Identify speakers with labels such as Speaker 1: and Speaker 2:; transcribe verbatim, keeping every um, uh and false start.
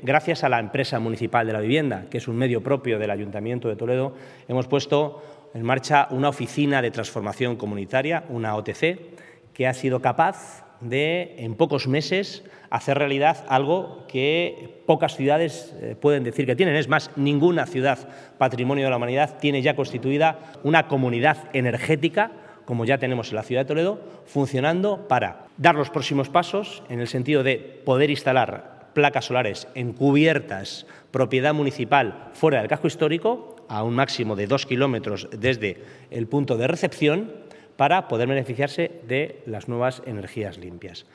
Speaker 1: gracias a la empresa municipal de la vivienda, que es un medio propio del Ayuntamiento de Toledo, hemos puesto en marcha una oficina de transformación comunitaria, una O T C, que ha sido capaz de, en pocos meses, hacer realidad algo que pocas ciudades eh, pueden decir que tienen. Es más, ninguna ciudad patrimonio de la humanidad tiene ya constituida una comunidad energética, como ya tenemos en la ciudad de Toledo, funcionando para dar los próximos pasos en el sentido de poder instalar placas solares en cubiertas, propiedad municipal, fuera del casco histórico, a un máximo de dos kilómetros desde el punto de recepción, para poder beneficiarse de las nuevas energías limpias.